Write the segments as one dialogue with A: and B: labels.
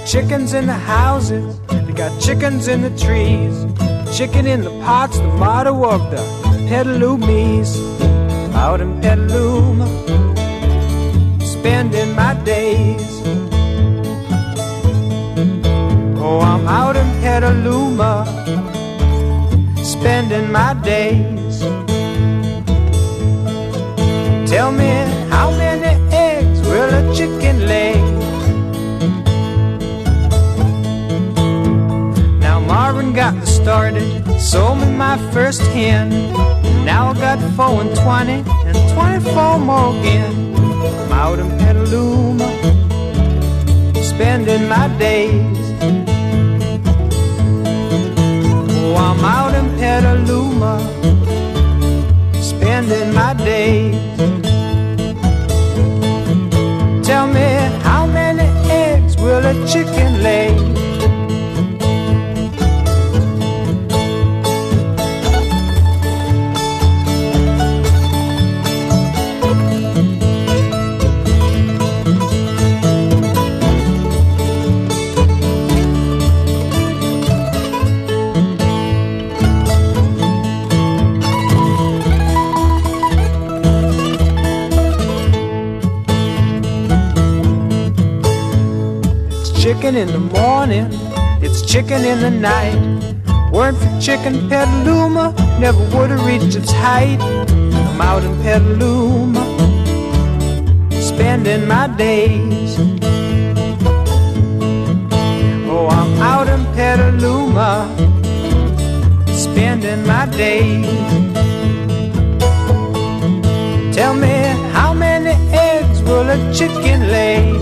A: chickens in the houses, they got chickens in the trees, chicken in the pots, the motto of the Petalumis. Out in Petaluma, spending my days. Oh, I'm out in Petaluma, spending my days. Tell me, how many eggs will a chicken lay? Now Marvin got me started, sold me my first hen. Now I got 4 and 20 and 24 more again. I'm out in Petaluma, spending my days. Oh, I'm out in Petaluma, spending my days. Tell me, how many eggs will a chicken lay? Chicken in the morning, it's chicken in the night. Weren't for chicken, Petaluma never would have reached its height. I'm out in Petaluma, spending my days. Oh, I'm out in Petaluma, spending my days. Tell me, how many eggs will a chicken lay?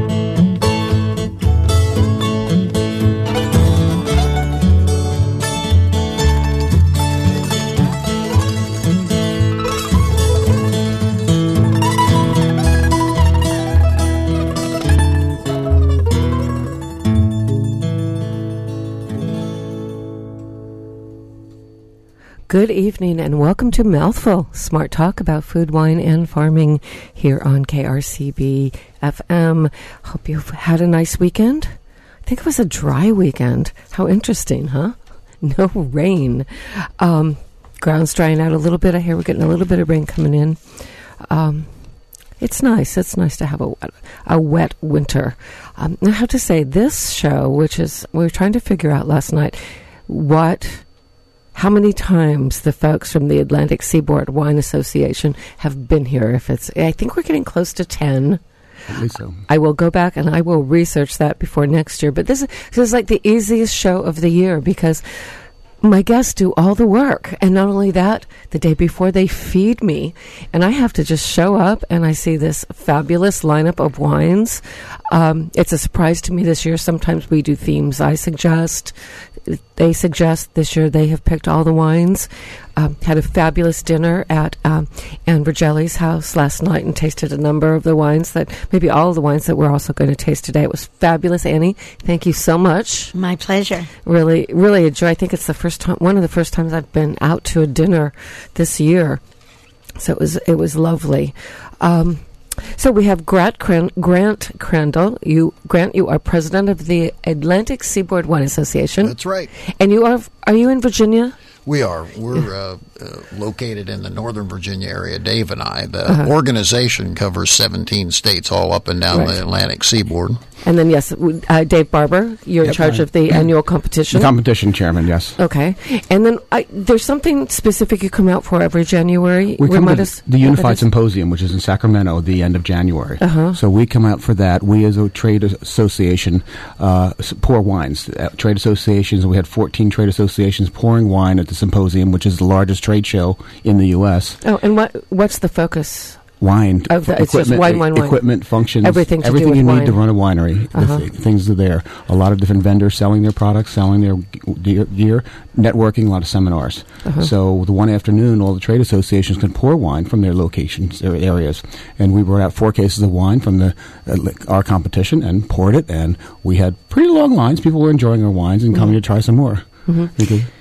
B: Good evening and welcome to Mouthful, smart talk about food, wine, and farming here on KRCB FM. Hope you've had a nice weekend. I think it was a dry weekend. How interesting, huh? No rain. Ground's drying out a little bit. I hear we're getting a little bit of rain coming in. It's nice. It's nice to have a wet winter. I have to say, this show, which is, we were trying to figure out last night how many times the folks from the Atlantic Seaboard Wine Association have been here. I think we're getting close to 10.
C: At least so.
B: I will go back and I will research that before next year. But this is like the easiest show of the year because my guests do all the work. And not only that, the day before they feed me. And I have to just show up and I see this fabulous lineup of wines. It's a surprise to me this year. Sometimes we do themes I suggest. They suggest this year they have picked all the wines. Had a fabulous dinner at Ann Vergelli's house last night and tasted a number of the wines maybe all of the wines that we're also going to taste today. It was fabulous, Annie. Thank you so much.
D: My pleasure.
B: Really, really enjoy. I think it's one of the first times I've been out to a dinner this year. So it was lovely. So we have Grant Crandall. Grant, you are president of the Atlantic Seaboard Wine Association.
E: That's right.
B: And are you in Virginia?
E: We are. We're located in the Northern Virginia area, Dave and I. The organization covers 17 states all up and down the Atlantic Seaboard.
B: And then, yes, Dave Barber, you're in charge of the annual competition.
C: The competition chairman, yes.
B: Okay. And then there's something specific you come out for every January.
C: We come to the Unified Symposium, which is in Sacramento at the end of January. So we come out for that. We, as a trade association, pour wines. Trade associations, we had 14 trade associations pouring wine at the symposium, which is the largest trade show in the U.S.
B: Oh, and what's the focus?
C: Wine,
B: it's just wine.
C: Equipment, functions,
B: everything
C: you need
B: wine.
C: to run a winery. Things are there. A lot of different vendors selling their products, selling their gear, networking, a lot of seminars. So the one afternoon, all the trade associations can pour wine from their locations, their areas. And we brought out 4 cases of wine from our competition and poured it. And we had pretty long lines. People were enjoying our wines and coming to try some more.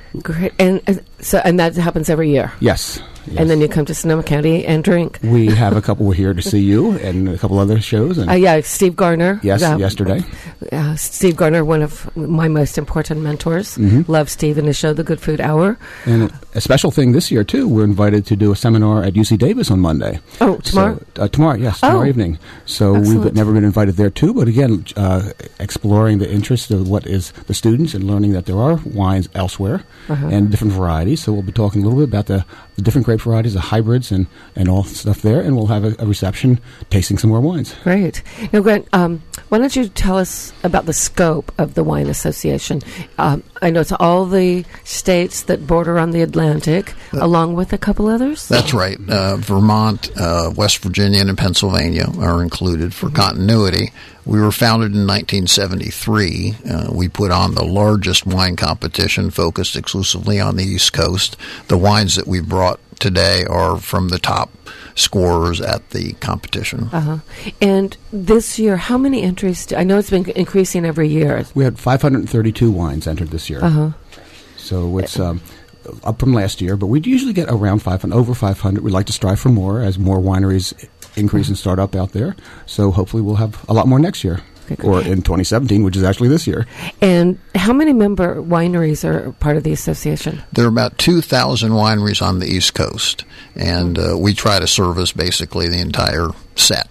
B: Great. And that happens every year?
C: Yes.
B: And then you come to Sonoma County and drink.
C: We have a couple here to see you and a couple other shows. And
B: Steve Garner.
C: Yes, yesterday.
B: Steve Garner, one of my most important mentors. Love Steve and his show, The Good Food Hour.
C: And a special thing this year, too, we're invited to do a seminar at UC Davis on Monday.
B: Oh, tomorrow?
C: Tomorrow evening. So
B: excellent.
C: We've never been invited there, too. But again, exploring the interest of what is the students and learning that there are wines elsewhere and different varieties. So we'll be talking a little bit about the different grape varieties, the hybrids, and all stuff there. And we'll have a reception tasting some more wines.
B: Great. Now, Grant, why don't you tell us about the scope of the Wine Association? I know it's all the states that border on the Atlantic, along with a couple others?
E: That's right. Vermont, West Virginia, and Pennsylvania are included for continuity. We were founded in 1973. We put on the largest wine competition focused exclusively on the East Coast. The wines that we've brought today are from the top scorers at the competition.
B: And this year, how many entries? I know it's been increasing every year.
C: We had 532 wines entered this year. So it's up from last year, but we usually get around over 500. We'd like to strive for more as more wineries increase and start up out there. So hopefully we'll have a lot more next year. Or in 2017, which is actually this year.
B: And how many member wineries are part of the association?
E: There are about 2,000 wineries on the East Coast, and we try to service basically the entire set.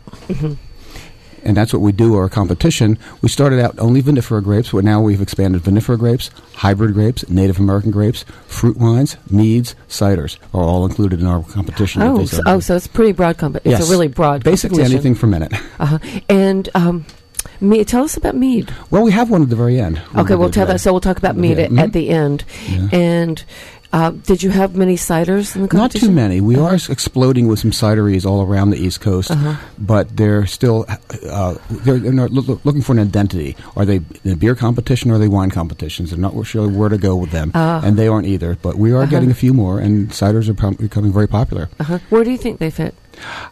C: And that's what we do, our competition. We started out only vinifera grapes, but now we've expanded vinifera grapes, hybrid grapes, Native American grapes, fruit wines, meads, ciders are all included in our competition.
B: So it's pretty broad competition.
C: Yes.
B: It's a really broad
C: Basically
B: competition.
C: anything for minute.
B: And tell us about mead.
C: Well, we have one at the very end.
B: Okay, we'll tell that. So we'll talk about mead at the end. Yeah. And did you have many ciders in the competition?
C: Not too many. We are exploding with some cideries all around the East Coast, but they're still they're looking for an identity. Are they in a beer competition or are they wine competitions? They're not sure where to go with them, and they aren't either. But we are getting a few more, and ciders are becoming very popular.
B: Where do you think they fit?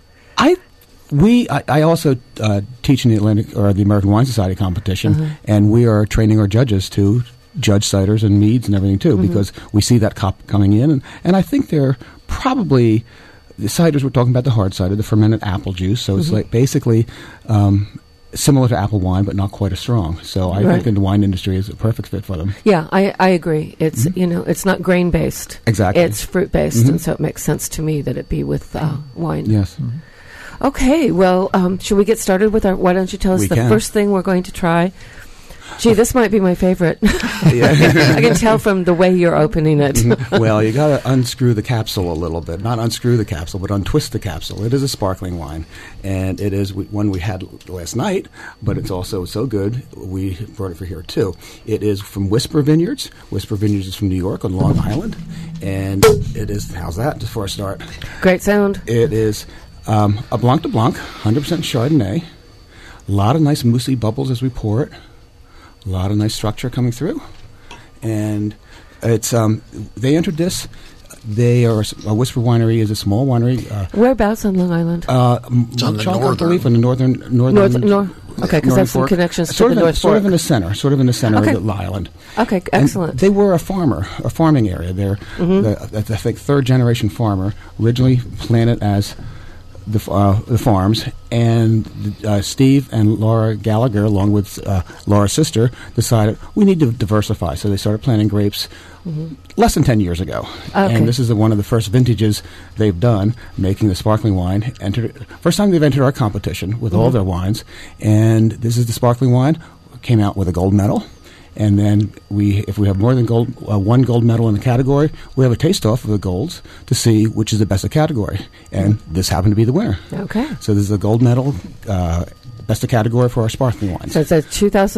C: I also teach in the Atlantic or the American Wine Society competition, and we are training our judges to judge ciders and meads and everything too, because we see that coming in, and I think they're probably the ciders. We're talking about the hard cider, the fermented apple juice. So it's like basically similar to apple wine, but not quite as strong. So I think in the wine industry is a perfect fit for them.
B: Yeah, I agree. It's it's not grain based.
C: Exactly,
B: it's fruit based, and so it makes sense to me that it be with wine.
C: Yes.
B: Okay, well, should we get started with why don't you tell us first thing we're going to try? Gee, this might be my favorite. I can tell from the way you're opening it.
C: Well, you got to unscrew the capsule a little bit. Not unscrew the capsule, but untwist the capsule. It is a sparkling wine, and it is one we had last night, but it's also so good, we brought it for here, too. It is from Whisper Vineyards. Whisper Vineyards is from New York on Long Island, and it is, how's that, just before I start?
B: Great sound.
C: It is a Blanc de Blanc, 100% Chardonnay. A lot of nice moussey bubbles as we pour it. A lot of nice structure coming through. And it's they entered this. They are a Whisper Winery is a small winery.
B: Whereabouts on Long Island?
E: It's on the northern.
C: On the northern.
B: Okay, because that's some connections to the North Fork.
C: Sort of in the center of the island.
B: Okay, excellent.
C: And they were a farming area. They're I think third generation farmer, originally planted as the farms, and Steve and Laura Gallagher, along with Laura's sister, decided we need to diversify. So they started planting grapes less than 10 years ago. Okay. And this is one of the first vintages they've done, making the sparkling wine. First time they've entered our competition with all their wines. And this is the sparkling wine, came out with a gold medal. And then if we have more than one gold medal in the category, we have a taste-off of the golds to see which is the best of category. And this happened to be the winner.
B: Okay.
C: So this is a gold medal, best of category for our sparkling wines.
B: So it's a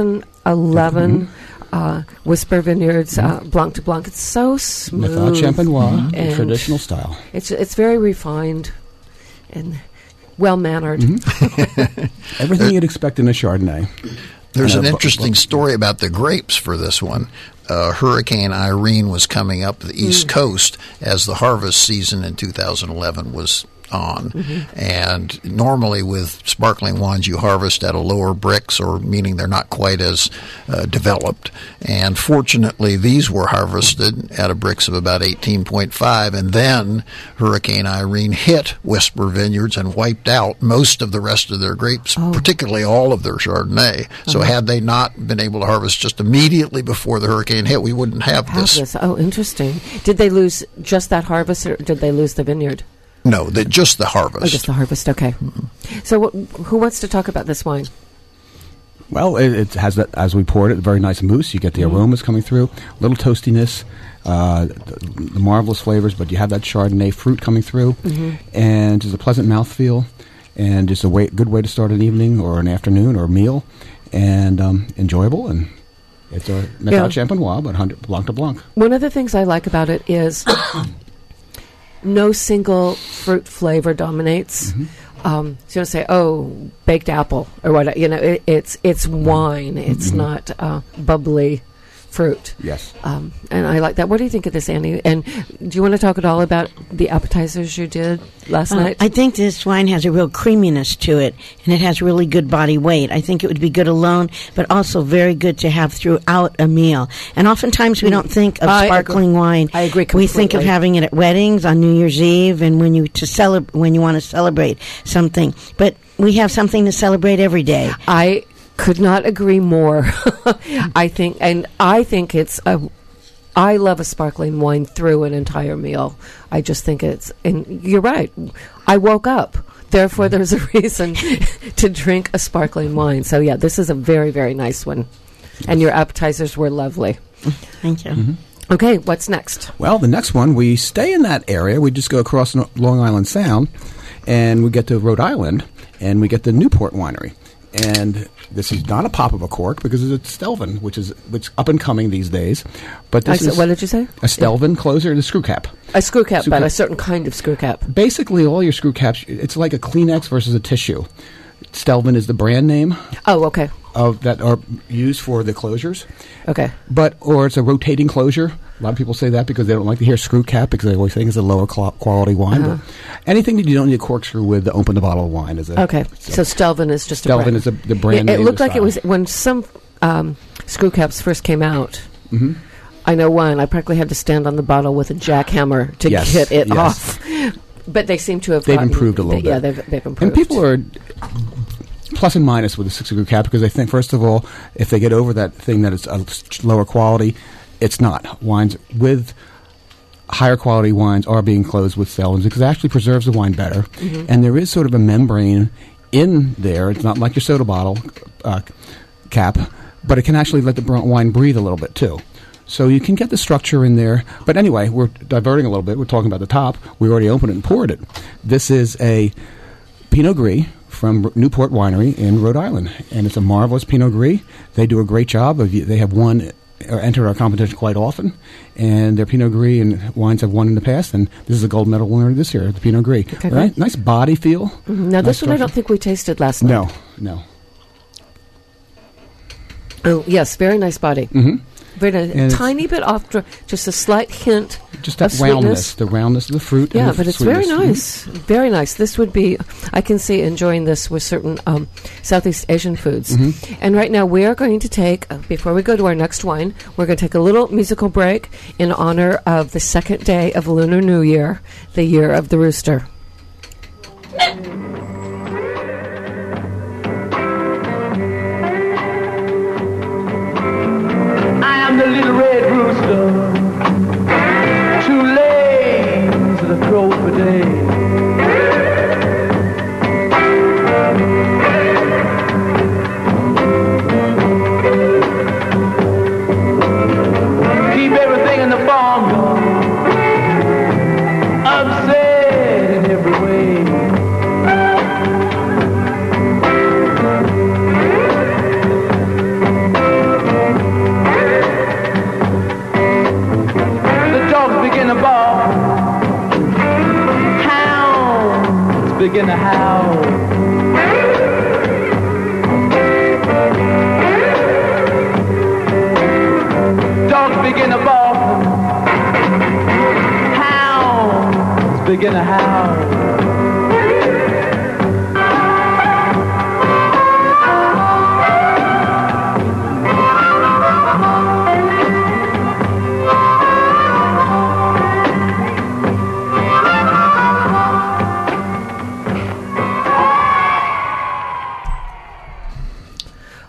B: 2011 Whisper Vineyards Blanc de Blanc. It's so smooth.
C: Method Champenois, traditional style.
B: It's very refined and well-mannered.
C: Everything you'd expect in a Chardonnay.
E: There's an interesting story about the grapes for this one. Hurricane Irene was coming up the East Coast as the harvest season in 2011 was on. And normally with sparkling wines, you harvest at a lower Brix, or meaning they're not quite as developed. And fortunately, these were harvested at a Brix of about 18.5, and then Hurricane Irene hit Whisper Vineyards and wiped out most of the rest of their grapes, particularly all of their Chardonnay. So had they not been able to harvest just immediately before the hurricane hit, we wouldn't have this.
B: Oh, interesting. Did they lose just that harvest, or did they lose the vineyard?
E: No, just the harvest.
B: Oh, just the harvest, okay. So who wants to talk about this wine?
C: Well, it has that, as we poured it, very nice mousse. You get the aromas coming through, a little toastiness, the marvelous flavors, but you have that Chardonnay fruit coming through, and just a pleasant mouthfeel, and just a good way to start an evening or an afternoon or a meal, and enjoyable. And it's a Méthode Champenois, but 100 Blanc de Blanc.
B: One of the things I like about it is no single fruit flavor dominates. So you don't say, baked apple or what, it's wine. It's not bubbly fruit.
C: Yes.
B: And I like that. What do you think of this, Annie? And do you want to talk at all about the appetizers you did last night?
D: I think this wine has a real creaminess to it, and it has really good body weight. I think it would be good alone, but also very good to have throughout a meal. And oftentimes we don't think of sparkling wine.
B: I agree completely.
D: We think of having it at weddings, on New Year's Eve, and when you want to celebrate something. But we have something to celebrate every day.
B: I could not agree more. I think it's I love a sparkling wine through an entire meal. I just think and you're right. I woke up. Therefore, there's a reason to drink a sparkling wine. So, yeah, this is a very, very nice one. And your appetizers were lovely.
D: Thank you.
B: Okay, what's next?
C: Well, the next one, we stay in that area. We just go across Long Island Sound, and we get to Rhode Island, and we get the Newport Winery. And this is not a pop of a cork because it's Stelvin, which is up and coming these days. But this is
B: what did you say?
C: A Stelvin closer, the screw cap.
B: A screw cap, but a certain kind of screw cap.
C: Basically, all your screw caps, it's like a Kleenex versus a tissue. Stelvin is the brand name.
B: Oh, okay.
C: That are used for the closures.
B: Okay.
C: Or it's a rotating closure. A lot of people say that because they don't like to hear screw cap because they always think it's a lower quality wine. But anything that you don't need a corkscrew with to open the bottle of wine is a...
B: Okay. So Stelvin is just
C: Stelvin is the brand name.
B: It looked like it was when some screw caps first came out. I know one. I practically had to stand on the bottle with a jackhammer to get it off. But they seem to have...
C: They've improved a little bit.
B: Yeah, they've improved.
C: And people are... plus and minus with the 6 screw cap because they think, first of all, if they get over that thing that it's a lower quality, it's not. Wines with higher quality wines are being closed with Stelvins because it actually preserves the wine better. And there is sort of a membrane in there. It's not like your soda bottle cap, but it can actually let the wine breathe a little bit too. So you can get the structure in there. But anyway, we're diverting a little bit. We're talking about the top. We already opened it and poured it. This is a Pinot Gris from Newport Winery in Rhode Island. And it's a marvelous Pinot Gris. They do a great job. They have won or entered our competition quite often. And their Pinot Gris and wines have won in the past. And this is a gold medal winner this year, the Pinot Gris.
B: Okay,
C: right? Nice body feel.
B: Now, this one I don't think we tasted last night.
C: No.
B: Oh, yes, very nice body. Very nice. Tiny bit off, just a slight hint
C: just that
B: of
C: roundness,
B: sweetness.
C: the roundness of the fruit.
B: Yeah,
C: and
B: but it's
C: sweetness.
B: very nice. Very nice. This would be, I can see enjoying this with certain Southeast Asian foods. And right now we are going to take, before we go to our next wine, we're going to take a little musical break in honor of the second day of Lunar New Year, the year of the rooster.
A: The little red rooster, two legs and a crow per day. Keep everything in the farm yard upset in every way. Begin to howl. Dogs begin to bark. Hounds begin to howl.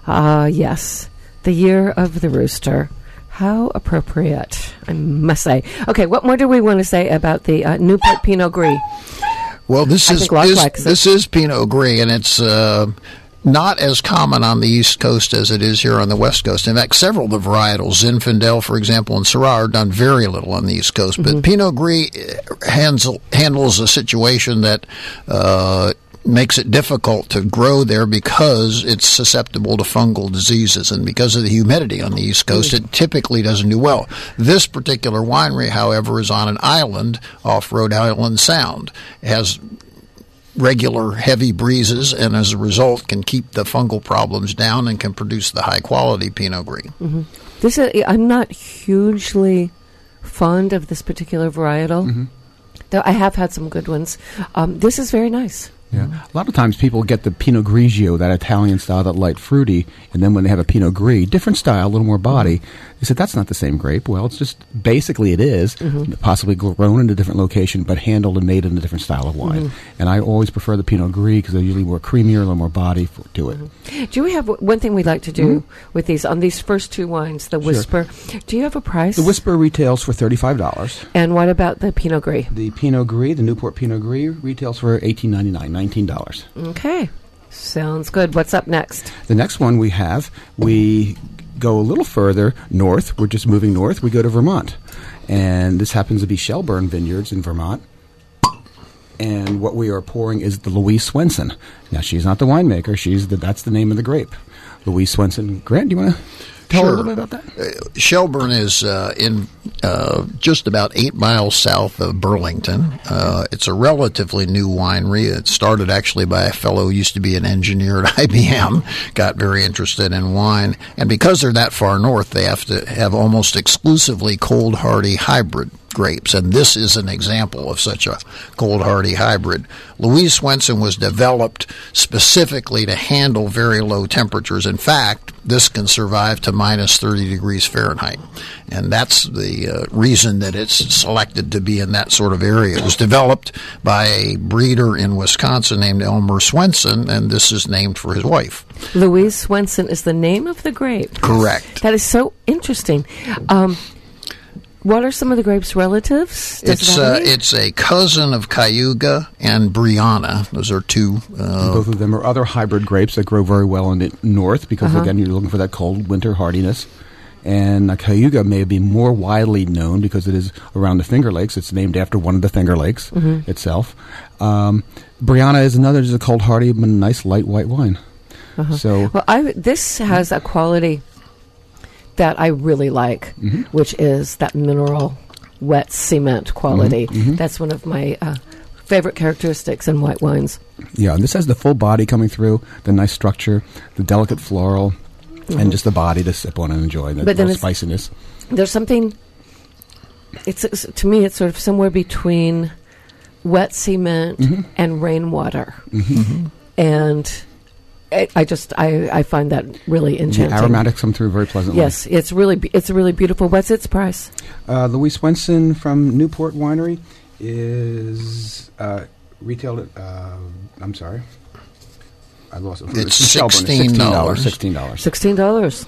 B: Yes. The year of the rooster. How appropriate, I must say. Okay, what more do we want to say about the Newport Pinot Gris?
E: Well, this is Pinot Gris, and it's not as common on the East Coast as it is here on the West Coast. In fact, several of the varietals, Zinfandel, for example, and Syrah, are done very little on the East Coast. But Pinot Gris handles a situation that makes it difficult to grow there because it's susceptible to fungal diseases, and because of the humidity on the East Coast, it typically doesn't do well. This particular winery, however, is on an island off Rhode Island Sound. It has regular heavy breezes, and as a result can keep the fungal problems down and can produce the high quality Pinot Gris.
B: I'm not hugely fond of this particular varietal, though I have had some good ones. This is very nice.
C: Yeah, a lot of times people get the Pinot Grigio, that Italian style, that light fruity, and then when they have a Pinot Gris, different style, a little more body, they said that's not the same grape. Well, it's just basically it is, possibly grown in a different location, but handled and made in a different style of wine. And I always prefer the Pinot Gris because they're usually more creamier, a little more body to it.
B: Do we have one thing we'd like to do with these on these first two wines, the Whisper? Do you have a price?
C: The Whisper retails for $35.
B: And what about the Pinot Gris?
C: The Pinot Gris, the Newport Pinot Gris, retails for $18.99. $19.
B: Okay. Sounds good. What's up next?
C: The next one we go a little further north. We're just moving north. We go to Vermont. And this happens to be Shelburne Vineyards in Vermont. And what we are pouring is the Louise Swenson. Now, she's not the winemaker. That's the name of the grape. Louise Swenson. Grant, do you want to tell a little bit about that?
E: Shelburne is in just about 8 miles south of Burlington. It's a relatively new winery. It started actually by a fellow who used to be an engineer at IBM, got very interested in wine. And because they're that far north, they have to have almost exclusively cold hardy hybrid grapes, and this is an example of such a cold hardy hybrid. Louise Swenson was developed specifically to handle very low temperatures. In fact, this can survive to minus 30 degrees Fahrenheit, and that's the reason that it's selected to be in that sort of area. It was developed by a breeder in Wisconsin named Elmer Swenson, and this is named for his wife.
B: Louise Swenson is the name of the grape.
E: Correct.
B: That is so interesting. What are some of the grapes' relatives?
E: It's a cousin of Cayuga and Brianna. Those are two.
C: Both of them are other hybrid grapes that grow very well in the north because, again, you're looking for that cold winter hardiness. And Cayuga may be more widely known because it is around the Finger Lakes. It's named after one of the Finger Lakes itself. Brianna is another, just a cold hardy, but nice light white wine. So,
B: well, this has a quality that I really like, which is that mineral wet cement quality. That's one of my favorite characteristics in white wines.
C: Yeah, and this has the full body coming through, the nice structure, the delicate floral, and just the body to sip on and enjoy, the spiciness. There's something,
B: to me, it's sort of somewhere between wet cement and rainwater. And I find that really enchanting.
C: The aromatics come through very pleasantly.
B: Yes, it's really beautiful. What's its price?
C: Louise Swenson from Newport Winery is retailed at, I'm sorry, I lost it.
E: It's $16.
B: $16.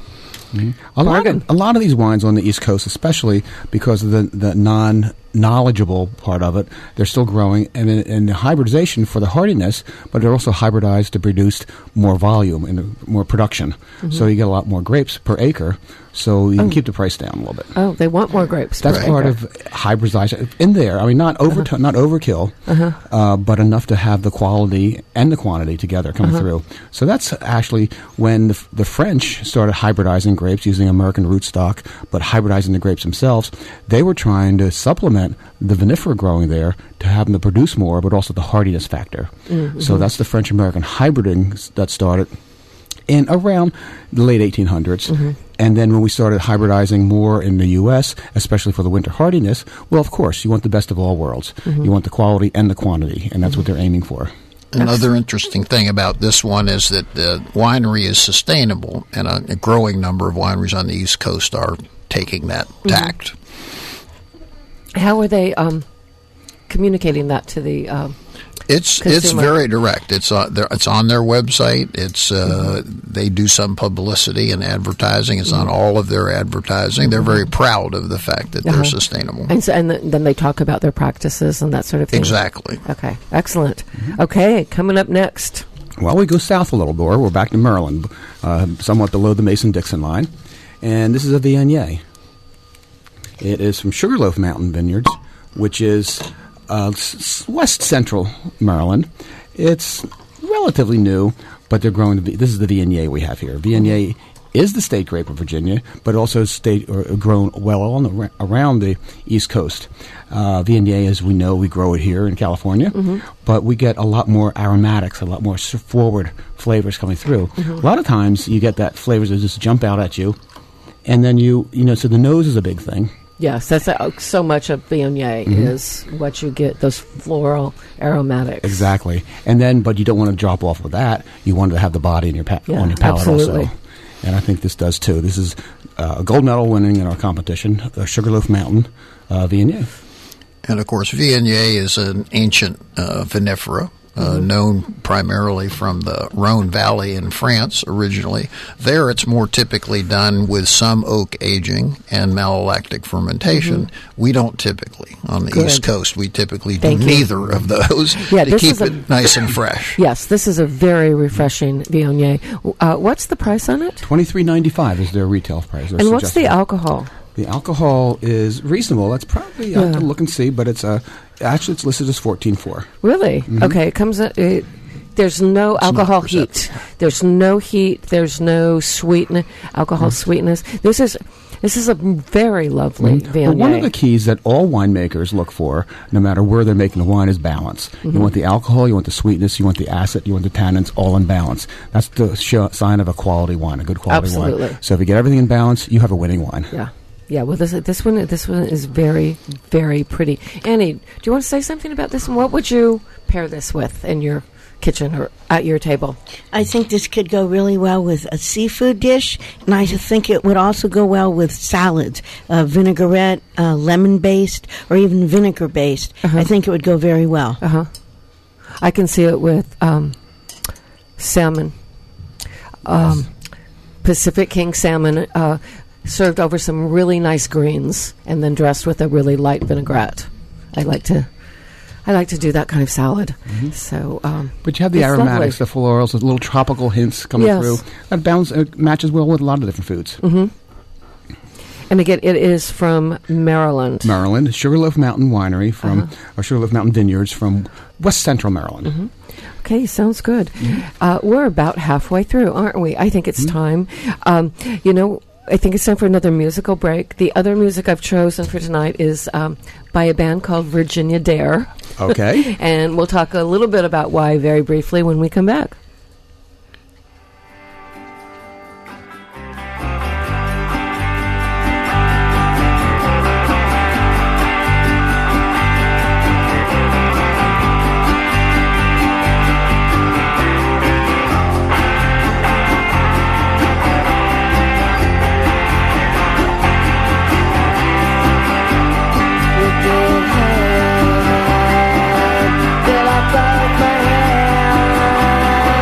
C: A lot of these wines on the East Coast, especially because of the non-knowledgeable part of it, they're still growing, and the hybridization for the hardiness, but they're also hybridized to produce more volume and more production. So you get a lot more grapes per acre, so you can keep the price down a little bit.
B: Oh, they want more grapes.
C: That's part of hybridization in there. I mean, not overkill, but enough to have the quality and the quantity together coming through. So that's actually when the French started hybridizing grapes using American rootstock, but hybridizing the grapes themselves. They were trying to supplement the vinifera growing there to have them to produce more, but also the hardiness factor. So that's the French-American hybriding that started in around the late 1800s. And then when we started hybridizing more in the U.S., especially for the winter hardiness, well, of course, you want the best of all worlds. You want the quality and the quantity, and that's what they're aiming for.
E: Another interesting thing about this one is that the winery is sustainable, and a growing number of wineries on the East Coast are taking that tact.
B: How are they communicating that to the
E: It's very direct. It's on their website. It's they do some publicity and advertising. It's on all of their advertising. They're very proud of the fact that they're sustainable.
B: And then they talk about their practices and that sort of thing.
E: Exactly.
B: Okay, excellent. Okay, coming up next.
C: Well, we go south a little more. We're back to Maryland, somewhat below the Mason-Dixon line. And this is a Viognier. It is from Sugarloaf Mountain Vineyards, which is west central Maryland. It's relatively new, but they're growing. This is the Viognier we have here. Viognier is the state grape of Virginia, but also grown well around the East Coast. Viognier, as we know, we grow it here in California, but we get a lot more aromatics, a lot more forward flavors coming through. A lot of times you get that flavors that just jump out at you, and then so the nose is a big thing.
B: Yes, that's so much of Viognier is what you get, those floral aromatics.
C: Exactly. And then, but you don't want to drop off with that. You want to have the body in your on your palate
B: absolutely.
C: also. And I think this does too. This is a gold medal winning in our competition, the Sugarloaf Mountain Viognier.
E: And of course, Viognier is an ancient vinifera. Known primarily from the Rhone Valley in France originally. There it's more typically done with some oak aging and malolactic fermentation. We don't typically. On the East Coast, we typically do neither of those to keep it nice and fresh.
B: Yes, this is a very refreshing Viognier. What's the price on it?
C: $23.95 is their retail price.
B: And what's the alcohol?
C: The alcohol is reasonable. That's probably, I have to look and see, but it's actually it's listed as 14.4.
B: Really? Okay, it comes. There's no alcohol heat. There's no heat. There's no alcohol sweetness. This is a very lovely Viognier.
C: Well, one of the keys that all winemakers look for, no matter where they're making the wine, is balance. You want the alcohol, you want the sweetness, you want the acid, you want the tannins, all in balance. That's the sign of a quality wine, a good quality wine. So if you get everything in balance, you have a winning wine.
B: Yeah. Yeah, well, this one is very, very pretty. Annie, do you want to say something about this? And what would you pair this with in your kitchen or at your table?
D: I think this could go really well with a seafood dish, and I think it would also go well with salads, vinaigrette, lemon-based, or even vinegar-based. I think it would go very well.
B: I can see it with salmon, Pacific King salmon, served over some really nice greens and then dressed with a really light vinaigrette. I like to do that kind of salad. So,
C: but you have the aromatics, the florals, the little tropical hints coming through. That matches well with a lot of different foods.
B: And again, it is from Maryland.
C: Maryland, Sugarloaf Mountain Winery or Sugarloaf Mountain Vineyards from West Central Maryland.
B: Okay, sounds good. We're about halfway through, aren't we? I think it's time. I think it's time for another musical break. The other music I've chosen for tonight is by a band called Virginia Dare.
C: Okay.
B: And we'll talk a little bit about why very briefly when we come back.
F: Till I broke my hand.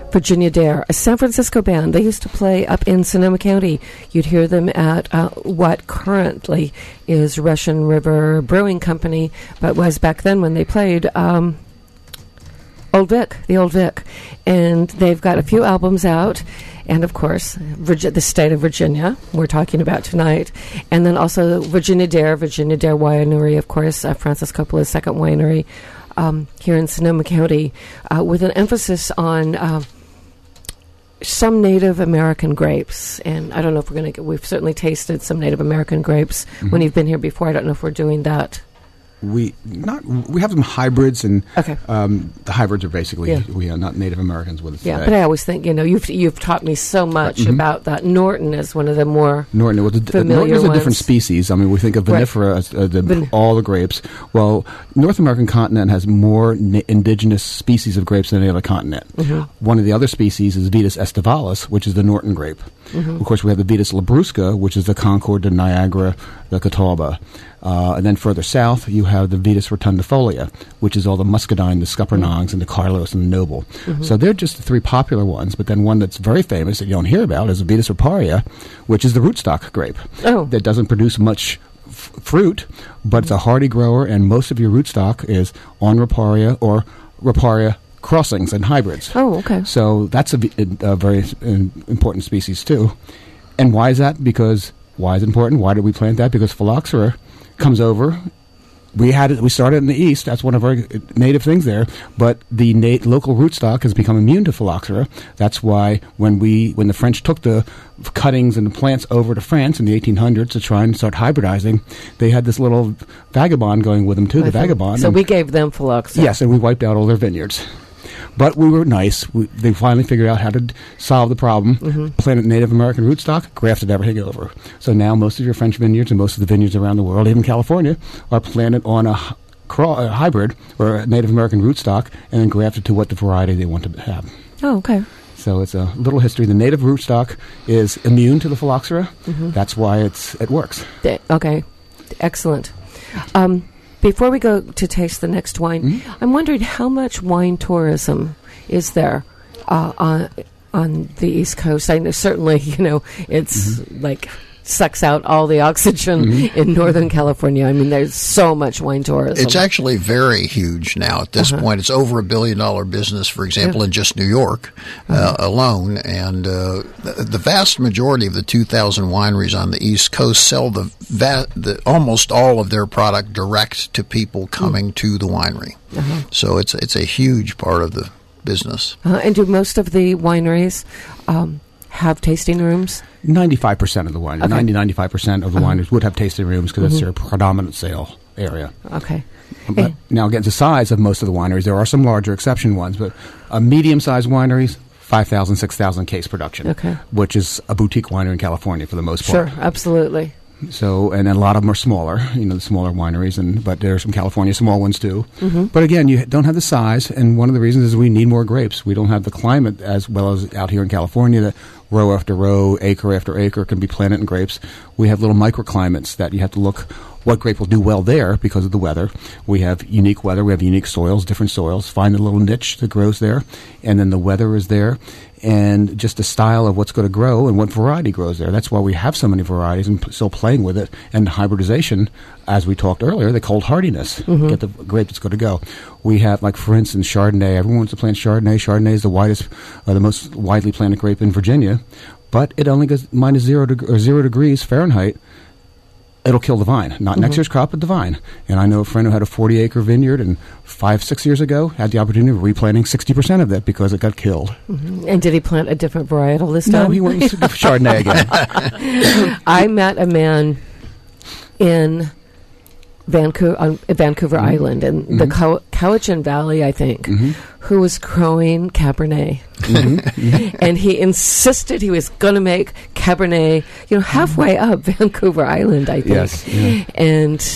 B: Virginia Dare, a San Francisco band. They used to play up in Sonoma County. You'd hear them at what currently is Russian River Brewing Company, but was back then when they played Old Vic. And they've got a few albums out. And, of course, the state of Virginia, we're talking about tonight. And then also Virginia Dare Winery, of course, Francis Coppola's second winery here in Sonoma County, with an emphasis on some Native American grapes. And I don't know if we've certainly tasted some Native American grapes when you've been here before. I don't know if we're doing that.
C: We have some hybrids, and
B: okay.
C: The hybrids are basically we are not Native Americans with us.
B: Yeah,
C: today.
B: but I always think you've taught me so much about that. Norton is one of the more
C: Norton is a different species. I mean, we think of vinifera as all the grapes. Well, North American continent has more indigenous species of grapes than any other continent. One of the other species is Vitis estivalis, which is the Norton grape. Of course, we have the Vitis labrusca, which is the Concord, the Niagara, the Catawba. And then further south, you have the Vitis rotundifolia, which is all the muscadine, the scuppernongs, and the Carlos and the Noble. So they're just the three popular ones. But then one that's very famous that you don't hear about is the Vitis riparia, which is the rootstock grape. That doesn't produce much fruit, but it's a hardy grower, and most of your rootstock is on riparia or riparia crossings and hybrids.
B: Oh, okay.
C: So that's a very important species too. And why is that? Why is it important? Why did we plant that? Because phylloxera comes over. We started in the east. That's one of our native things there. But the local rootstock has become immune to phylloxera. That's why when the French took the cuttings and the plants over to France in the 1800s to try and start hybridizing, they had this little vagabond going with them too. The vagabond.
B: So we gave them phylloxera.
C: Yes, and we wiped out all their vineyards. But we were nice. They finally figured out how to solve the problem, planted Native American rootstock, grafted everything over. So now most of your French vineyards and most of the vineyards around the world, even California, are planted on a hybrid or a Native American rootstock and then grafted to what the variety they want to have.
B: Oh, okay.
C: So it's a little history. The native rootstock is immune to the phylloxera. That's why it works.
B: Okay. Excellent. Before we go to taste the next wine, I'm wondering how much wine tourism is there on the East Coast. I know certainly, it's like sucks out all the oxygen in Northern California. I mean, there's so much wine tourism.
E: It's actually very huge now at this point. It's over $1 billion business, for example, in just New York alone. And the vast majority of the 2,000 wineries on the East Coast sell almost all of their product direct to people coming to the winery. So it's a huge part of the business.
B: And do most of the wineries have tasting rooms?
C: 95% of the wineries, 95% of the wineries would have tasting rooms because that's their predominant sale area.
B: Okay.
C: But now, again, the size of most of the wineries, there are some larger exception ones, but medium-sized wineries, 5,000, 6,000 case production, which is a boutique winery in California for the most part.
B: Sure, absolutely.
C: So, and a lot of them are smaller, the smaller wineries, but there are some California small ones too. But again, you don't have the size, and one of the reasons is we need more grapes. We don't have the climate as well as out here in California that row after row, acre after acre can be planted in grapes. We have little microclimates that you have to look what grape will do well there because of the weather. We have unique weather, we have unique soils, different soils. Find the little niche that grows there, and then the weather is there, and just the style of what's going to grow and what variety grows there. That's why we have so many varieties and still playing with it. And hybridization, as we talked earlier, the cold hardiness, get the grape that's going to go. We have, like, for instance, Chardonnay. Everyone wants to plant Chardonnay. Chardonnay is the most widely planted grape in Virginia, but it only goes minus 0 degrees Fahrenheit. It'll kill the vine. Not next year's crop, but the vine. And I know a friend who had a 40-acre vineyard, and 5-6 years ago had the opportunity of replanting 60% of it because it got killed.
B: And did he plant a different varietal this time?
C: No, he went with Chardonnay again.
B: I met a man in Vancouver Island in the Cowichan Valley, I think, who was growing Cabernet. And he insisted he was going to make Cabernet, halfway up Vancouver Island, I think.
C: Yes. Yeah.
B: And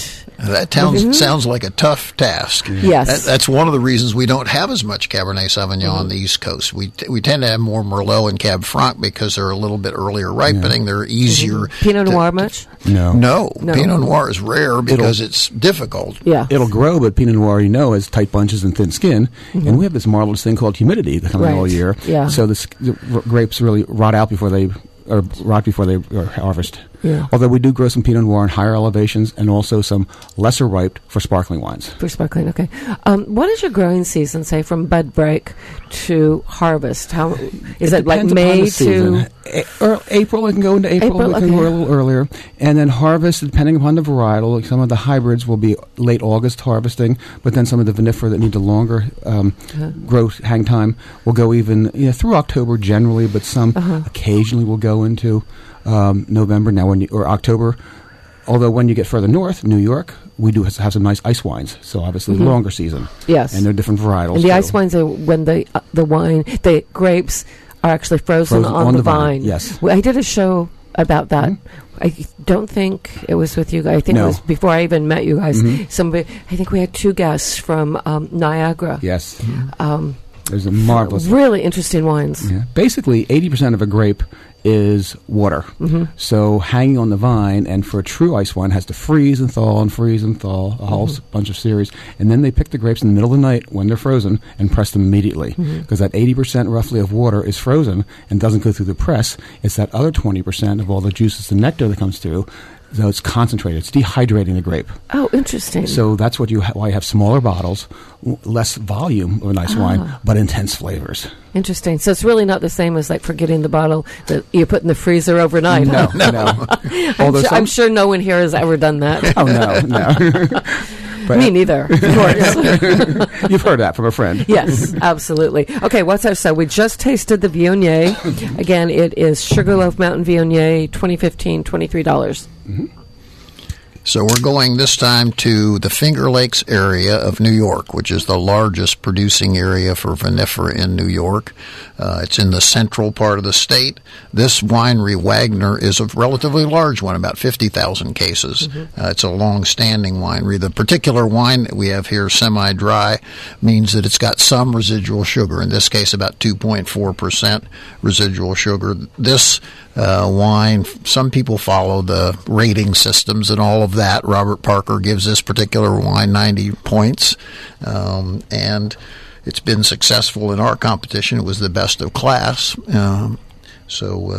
E: That sounds like a tough task.
B: Yes.
E: That's one of the reasons we don't have as much Cabernet Sauvignon on the East Coast. We tend to have more Merlot and Cab Franc because they're a little bit earlier ripening. They're easier.
B: Pinot Noir much?
E: No. Pinot Noir is rare because it's difficult.
B: Yeah.
C: It'll grow, but Pinot Noir, has tight bunches and thin skin. And we have this marvelous thing called humidity that comes in all year.
B: Yeah.
C: So the grapes really rot out before they are harvest.
B: Yeah.
C: Although we do grow some Pinot Noir in higher elevations and also some lesser ripe for sparkling wines.
B: For sparkling, okay. What is your growing season, say, from bud break to harvest? How is it like
C: depends upon
B: May
C: the season. April? It can go into April. It can go a little earlier. And then harvest, depending upon the varietal. Like some of the hybrids will be late August harvesting, but then some of the vinifera that need the longer growth hang time will go even through October generally, but some occasionally will go into November or October. Although when you get further north, New York, we do have some nice ice wines. So obviously longer season.
B: Yes,
C: and they're different varietals.
B: And the ice wines are when the grapes are actually frozen on the vine.
C: Yes,
B: I did a show about that. I don't think it was with you guys. I think it was before I even met you guys. I think we had 2 guests from Niagara.
C: Yes. There's a marvelous,
B: really interesting wines.
C: Yeah. Basically, 80% of a grape is water. So hanging on the vine, and for a true ice wine, has to freeze and thaw, a whole bunch of series. And then they pick the grapes in the middle of the night when they're frozen and press them immediately. Because that 80% roughly of water is frozen and doesn't go through the press. It's that other 20% of all the juices, the nectar that comes through. So it's concentrated. It's dehydrating the grape.
B: Oh, interesting.
C: So that's why you have smaller bottles, less volume of a nice wine, but intense flavors.
B: Interesting. So it's really not the same as like forgetting the bottle that you put in the freezer overnight.
C: No.
B: I'm sure no one here has ever done that.
C: Oh, no. But
B: me neither, of course.
C: You've heard that from a friend.
B: Yes, absolutely. Okay, what's our so we just tasted the Viognier. Again, it is Sugarloaf Mountain Viognier 2015, $23.
E: So we're going this time to the Finger Lakes area of New York, which is the largest producing area for vinifera in New York. It's in the central part of the state. This winery, Wagner, is a relatively large one, about 50,000 cases. It's a long-standing winery. The particular wine that we have here, semi-dry, means that it's got some residual sugar, in this case about 2.4% residual sugar. This wine, some people follow the rating systems and all of that. Robert Parker gives this particular wine 90 points, and it's been successful in our competition. It was the best of class. And it's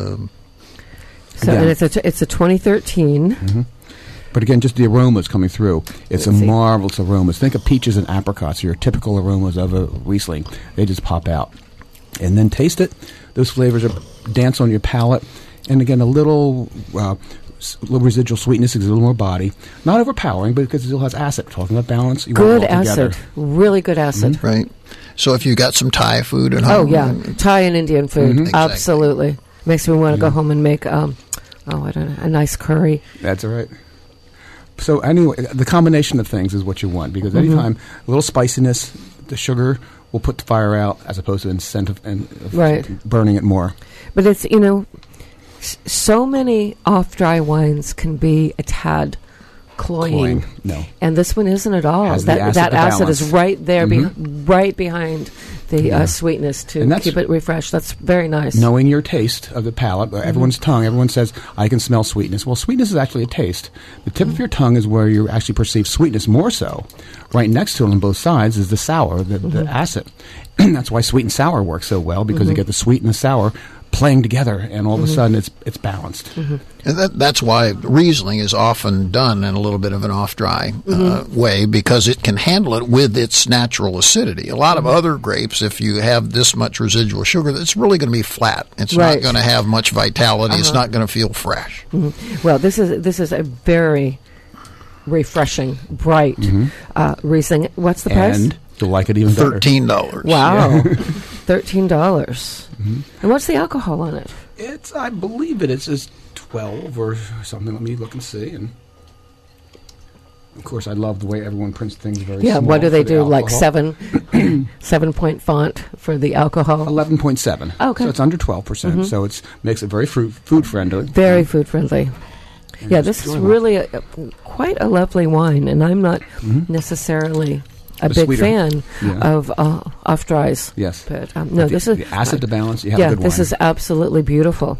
B: a 2013.
C: But again, just the aromas coming through. It's marvelous aromas. Think of peaches and apricots, your typical aromas of a Riesling. They just pop out. And then taste it. Those flavors dance on your palate. And again, a little residual sweetness, a little more body. Not overpowering, but because it still has acid. Talking about balance.
B: Good acid. Really good acid.
E: Right. So if you got some Thai food at home.
B: Oh, yeah. Thai and Indian food.
E: Exactly.
B: Absolutely. Makes me want to go home and make, I don't know, a nice curry.
C: That's all right. So anyway, the combination of things is what you want, because anytime a little spiciness, the sugar will put the fire out as opposed to incentive and burning it more.
B: But it's, so many off-dry wines can be a tad cloying.
C: No.
B: And this one isn't at all. That acid is right there, right behind the sweetness to keep it refreshed. That's very nice.
C: Knowing your taste of the palate, everyone's tongue, everyone says, I can smell sweetness. Well, sweetness is actually a taste. The tip of your tongue is where you actually perceive sweetness more so. Right next to it on both sides is the sour, the acid. That's why sweet and sour work so well, because you get the sweet and the sour playing together, and all of a sudden it's balanced.
E: And that's why Riesling is often done in a little bit of an off-dry way, because it can handle it with its natural acidity. A lot of other grapes, if you have this much residual sugar, it's really going to be flat. It's not going to have much vitality. It's not going to feel fresh.
B: Well, this is a very refreshing, bright Riesling. What's the price?
C: And you'll like it even better.
E: $13.
B: Wow. $13. And what's the alcohol on it?
C: I believe it is 12 or something. Let me look and see. And of course, I love the way everyone prints things very small.
B: Yeah, what do they do?
C: Alcohol.
B: Like 7-point font for the alcohol?
C: 11.7.
B: Okay.
C: So it's under 12%. So it makes it very food friendly.
B: Very food friendly. Yeah, this is really quite a lovely wine, and I'm not necessarily a big
C: sweeter.
B: fan of off dries.
C: Yes.
B: But no, this is
C: the acid to balance. You have a good wine.
B: this is absolutely beautiful.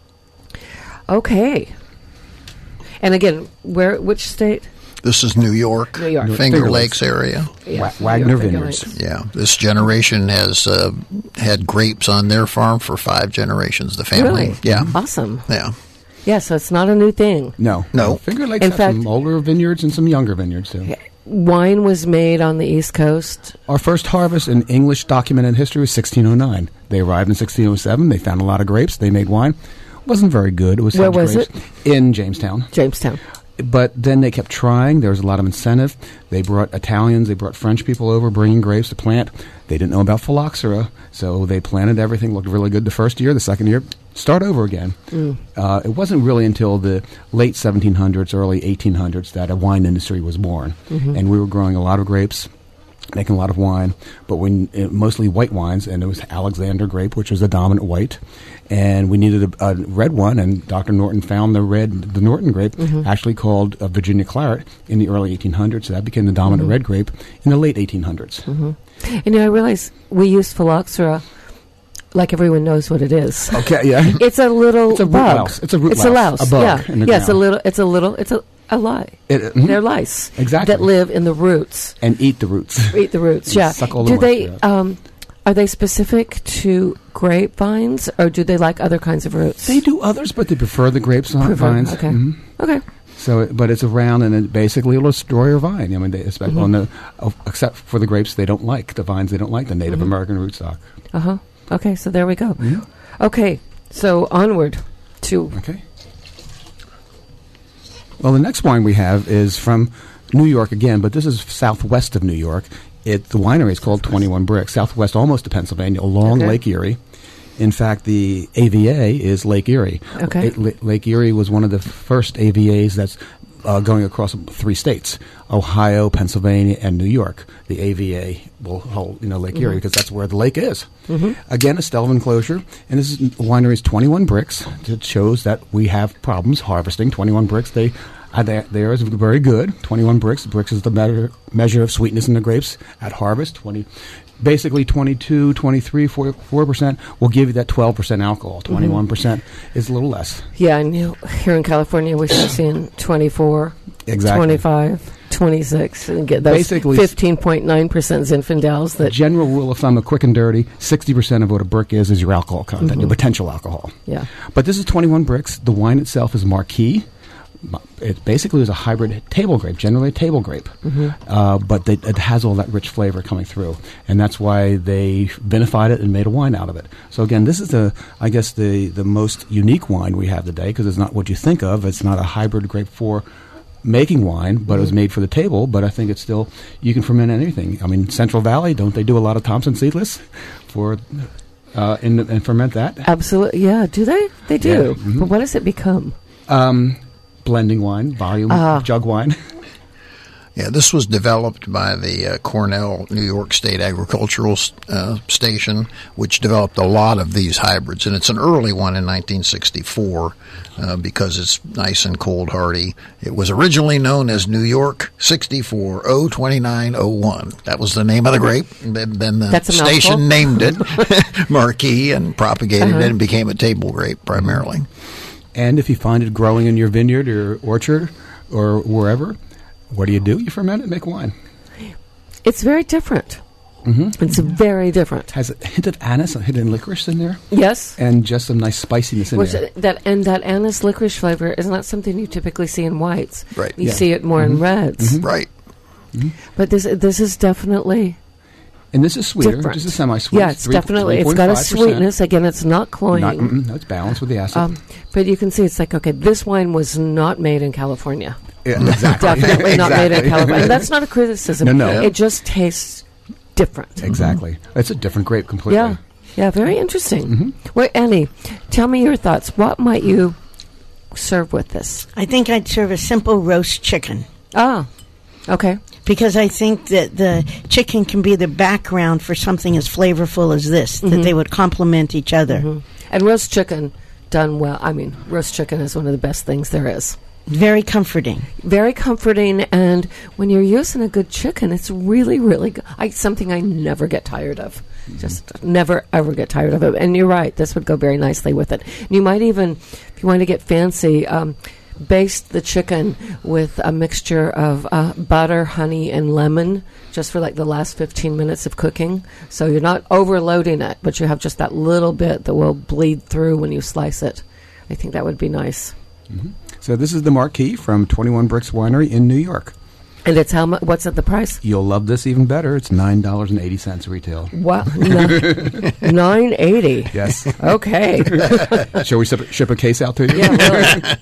B: Okay. And again, which state?
E: This is New York,
B: New York.
E: Finger Lakes area.
B: Yes,
C: Wagner
B: Finger
C: Vineyards.
B: Lakes.
E: Yeah, this generation has had grapes on their farm for 5 generations. The family,
B: Really?
E: yeah,
B: Awesome.
E: yeah.
B: Yeah, so it's not a new thing.
C: No. Finger Lakes
B: In
C: have
B: fact-
C: some older vineyards and some younger vineyards, too.
B: Wine was made on the East Coast.
C: Our first harvest in English documented history was 1609. They arrived in 1607. They found a lot of grapes. They made wine. Wasn't very good. It was
B: Where
C: French
B: was
C: grapes. In Jamestown.
B: Jamestown.
C: But then they kept trying. There was a lot of incentive. They brought Italians, they brought French people over bringing grapes to plant. They didn't know about phylloxera, so they planted everything, looked really good the first year. The second year, start over again. It wasn't really until the late 1700s, early 1800s that a wine industry was born. And we were growing a lot of grapes, making a lot of wine, but mostly white wines, and it was Alexander grape, which was the dominant white. And we needed a red one, and Dr. Norton found the Norton grape, actually called Virginia Claret, in the early 1800s. So that became the dominant red grape in the late 1800s.
B: And I realize we use phylloxera like everyone knows what it is.
C: Okay, yeah.
B: It's a little
C: It's a root
B: bug.
C: louse. It's a root
B: It's a
C: louse.
B: louse.
C: A bug in the
B: It's a
C: ground.
B: little. It's a lie.
C: Mhm.
B: They're lice.
C: Exactly.
B: That live in the roots.
C: And eat the roots.
B: Eat the roots.
C: And
B: Yeah.
C: suck all the
B: Do they?
C: moisture out.
B: Are they specific to grapevines, or do they like other kinds of roots?
C: They do others, but they prefer the grapes on
B: Prefer-
C: vines.
B: Okay.
C: Mhm.
B: Okay.
C: So, but it's around, and it basically will destroy your vine. I mean, except for the grapes they don't like, the vines they don't like, the Native American rootstock.
B: Okay. So there we go.
C: Yeah.
B: Okay. So onward to
C: Okay. Well, the next wine we have is from New York again, but this is southwest of New York. The winery is called 21 Bricks, southwest almost to Pennsylvania, along
B: Okay.
C: Lake Erie. In fact, the AVA is Lake Erie.
B: Okay.
C: Lake Erie was one of the first AVAs that's going across 3 states: Ohio, Pennsylvania, and New York. The AVA will hold, Lake Erie because that's where the lake is. Again, a Stelvin closure, and this winery is 21 Bricks. It shows that we have problems harvesting 21 Bricks. Theirs is very good. 21 Bricks. Bricks is the measure of sweetness in the grapes at harvest. 22, 23, 4% will give you that 12% alcohol. 21% is a little less.
B: Yeah, and here in California we start seeing 24,
C: Exactly.
B: 25, 26, and get those
C: Basically,
B: 15.9% Zinfandels. That
C: General rule of thumb, a quick and dirty, 60% of what a brick is your alcohol content, your potential alcohol.
B: yeah,
C: But this is 21 Bricks. The wine itself is Marquis. It basically is a hybrid table grape, generally a table grape. But it has all that rich flavor coming through. And that's why they vinified it and made a wine out of it. So again, this is, I guess, the most unique wine we have today, because it's not what you think of. It's not a hybrid grape for making wine, but it was made for the table. But I think it's still, you can ferment anything. I mean, Central Valley, don't they do a lot of Thompson seedless and ferment that?
B: absolutely. Yeah, do they? They do.
C: Yeah,
B: But what does it become?
C: Blending wine, volume, jug wine.
E: Yeah, this was developed by the Cornell New York State Agricultural Station, which developed a lot of these hybrids. And it's an early one in 1964 because it's nice and cold hardy. It was originally known as New York 64 02901. That was the name of the grape. And then the
B: That's a mouthful.
E: station named it Marquis and propagated it and became a table grape primarily.
C: And if you find it growing in your vineyard or orchard or wherever, what do? You ferment it and make wine.
B: It's very different. It's very different.
C: Has a hint of anise, a hint of licorice in there,
B: Yes.
C: and just some nice spiciness in there.
B: That anise licorice flavor is not something you typically see in whites.
E: Right.
B: You
C: Yeah.
B: see it more in reds.
E: Right.
B: But this is definitely
C: And this is sweeter,
B: different.
C: just a semi-sweet.
B: Yeah, it's definitely. It's got a
C: 3.5%.
B: sweetness. Again, it's not cloying.
C: No, it's balanced with the acid.
B: But you can see it's like, okay, this wine was not made in California.
C: Yeah, exactly.
B: Definitely not made in
C: Exactly.
B: California. And that's not a criticism.
C: No.
B: It just tastes different.
C: Exactly. It's a different grape completely.
B: Yeah. Yeah, very interesting. Well, Annie, tell me your thoughts. What might you serve with this?
D: I think I'd serve a simple roast chicken.
B: Ah, okay.
D: Because I think that the chicken can be the background for something as flavorful as this, that they would complement each other.
B: And roast chicken done well. I mean, roast chicken is one of the best things there is.
D: Very comforting.
B: Very comforting, and when you're using a good chicken, it's really, really good. Something I never get tired of. Just never, ever get tired of it. And you're right, this would go very nicely with it. And you might even, if you want to get fancy, baste the chicken with a mixture of butter, honey, and lemon just for like the last 15 minutes of cooking. So you're not overloading it, but you have just that little bit that will bleed through when you slice it. I think that would be nice.
C: Mm-hmm. So this is the Marquis from 21 Bricks Winery in New York.
B: And it's how much? What's at the price?
C: You'll love this even better. It's $9.80 retail.
B: Wow, $9.80.
C: Yes.
B: Okay.
C: Shall we ship a case out to you?
B: Yeah. Really.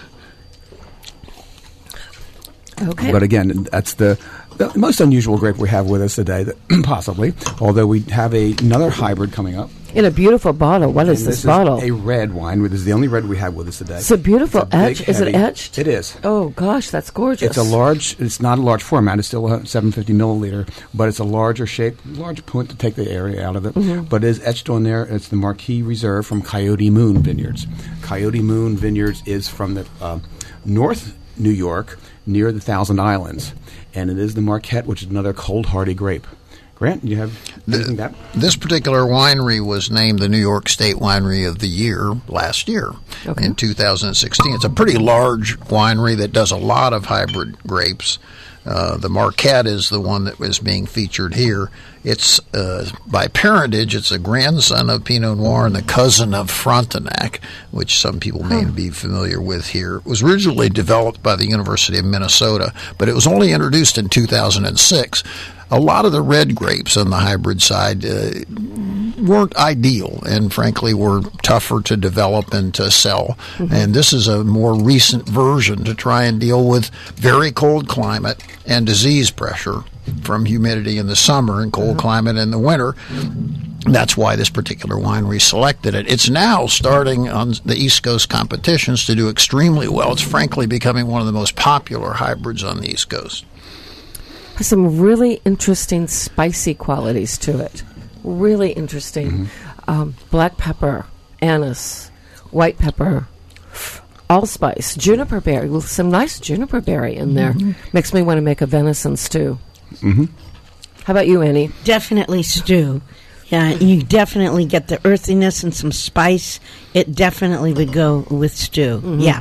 B: Okay.
C: But again, that's the most unusual grape we have with us today, possibly. Although we have another hybrid coming up.
B: In a beautiful bottle. What is this bottle?
C: Is a red wine. This is the only red we have with us today.
B: It's a beautiful etch. Is it etched?
C: It is.
B: Oh, gosh, that's gorgeous.
C: It's not a large format. It's still a 750 milliliter, but it's a larger shape, large point to take the area out of it. Mm-hmm. But it is etched on there. It's the Marquis Reserve from Coyote Moon Vineyards. Coyote Moon Vineyards is from the North New York, near the Thousand Islands. And it is the Marquette, which is another cold, hardy grape. Grant, you have anything that?
E: This particular winery was named the New York State Winery of the Year last year, in 2016. It's a pretty large winery that does a lot of hybrid grapes. The Marquette is the one that was being featured here. It's by parentage, it's a grandson of Pinot Noir and the cousin of Frontenac, which some people may be familiar with here. It was originally developed by the University of Minnesota, but it was only introduced in 2006. A lot of the red grapes on the hybrid side weren't ideal and, frankly, were tougher to develop and to sell. Mm-hmm. And this is a more recent version to try and deal with very cold climate and disease pressure from humidity in the summer and cold climate in the winter. That's why this particular winery selected it. It's now starting on the East Coast competitions to do extremely well. It's frankly becoming one of the most popular hybrids on the East Coast.
B: Has some really interesting spicy qualities to it. Really interesting. Mm-hmm. Black pepper, anise, white pepper, allspice, juniper berry, with some nice juniper berry in there. Mm-hmm. Makes me want to make a venison stew. Mm-hmm. How about you, Annie?
D: Definitely stew. Yeah, you definitely get the earthiness and some spice. It definitely would go with stew. Mm-hmm. Yeah.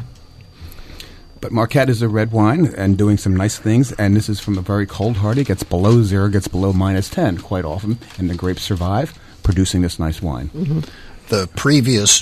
C: But Marquette is a red wine and doing some nice things, and this is from a very cold hardy. It gets below 0, gets below -10 quite often, and the grapes survive, producing this nice wine.
E: Mm-hmm. The previous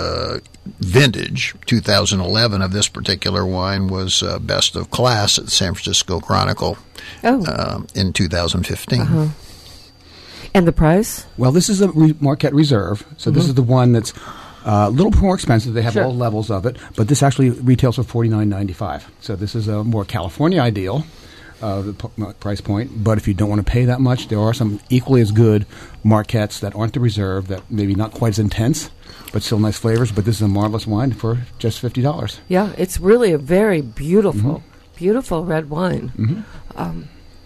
E: vintage, 2011, of this particular wine was best of class at the San Francisco Chronicle in 2015. Uh-huh.
B: And the price?
C: Well, this is a Marquette Reserve, so this is the one that's a little more expensive. They have all levels of it, but this actually retails for $49.95. So this is a more California ideal price point. But if you don't want to pay that much, there are some equally as good Marquettes that aren't the Reserve, that maybe not quite as intense, but still nice flavors. But this is a marvelous wine for just $50.
B: Yeah, it's really a very beautiful, beautiful red wine. Mm-hmm.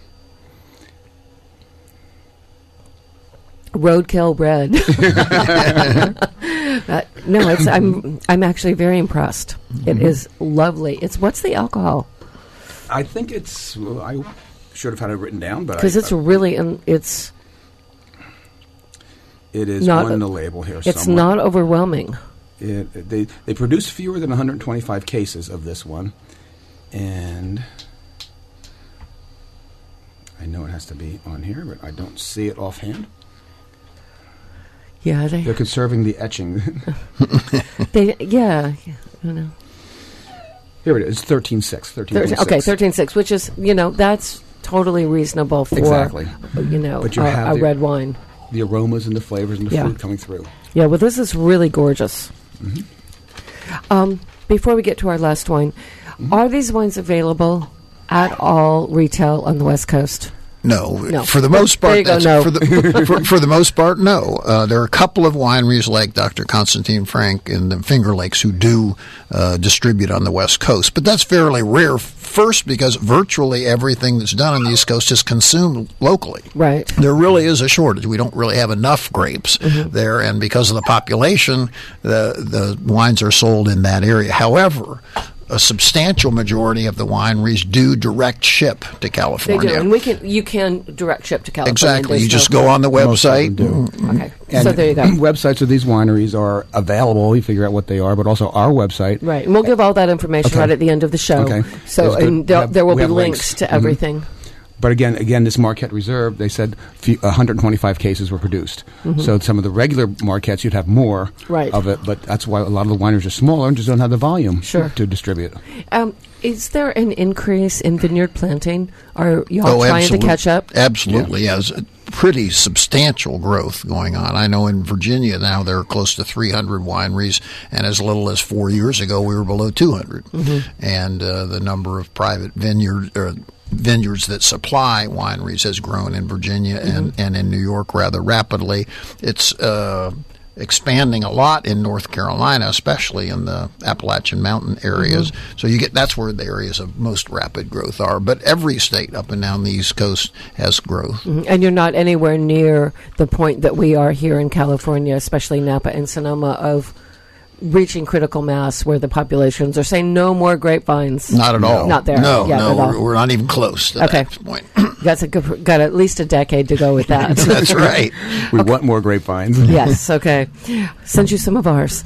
B: Roadkill red. No, I'm actually very impressed. Mm-hmm. It is lovely. What's the alcohol?
C: I think it's. Well, I should have had it written down, but
B: because it's really it's.
C: It is on the label here.
B: It's not overwhelming.
C: They produce fewer than 125 cases of this one, and I know it has to be on here, but I don't see it offhand.
B: Yeah,
C: they're conserving the etching.
B: I know.
C: Here it is, 13.6. 13.6.
B: Okay, 13.6, which is, that's totally reasonable for, but you have a red wine.
C: The aromas and the flavors and the fruit coming through.
B: Yeah, well, this is really gorgeous. Mm-hmm. Before we get to our last wine, are these wines available at all retail on the West Coast?
E: No. For the most part, for the most part, no. There are a couple of wineries like Dr. Constantine Frank and the Finger Lakes who do distribute on the West Coast, but that's fairly rare. First, because virtually everything that's done on the East Coast is consumed locally.
B: Right.
E: There really is a shortage. We don't really have enough grapes there, and because of the population, the wines are sold in that area. However, a substantial majority of the wineries do direct ship to
B: They
E: California.
B: do, and you can direct ship to California.
E: Exactly.
B: There's
E: You just
B: no-
E: go on the
C: Most of them
E: website.
C: do.
B: Okay,
C: And
B: so there you go.
C: websites of these wineries are available. You figure out what they are, but also our website.
B: Right, and we'll give all that information
C: Okay.
B: right at the end of the show.
C: Okay.
B: So,
C: That's good.
B: and there will
C: We
B: be
C: have
B: links to
C: Mhm.
B: everything.
C: But again, this Marquette Reserve, they said 125 cases were produced. So some of the regular Marquettes, you'd have more
B: Mm-hmm. Right.
C: of it. But that's why a lot of the wineries are smaller and just don't have the volume
B: Sure.
C: to distribute.
B: Is there an increase in vineyard planting? Are y'all trying to catch up?
E: Absolutely. Yes. Pretty substantial growth going on. I know in Virginia now there are close to 300 wineries, and as little as 4 years ago we were below 200. And the number of private vineyards that supply wineries has grown in Virginia and in New York rather rapidly. It's expanding a lot in North Carolina, especially in the Appalachian Mountain areas. So that's where the areas of most rapid growth are. But every state up and down the East Coast has growth.
B: And you're not anywhere near the point that we are here in California, especially Napa and Sonoma, of reaching critical mass where the populations are saying no more grapevines.
E: Not at all.
B: Not there.
E: No,
B: yet at all.
E: we're not even close to
B: Okay.
E: that point.
B: Got at least a decade to go with that.
E: That's right.
C: We want more grapevines.
B: Yes, okay. Send you some of ours.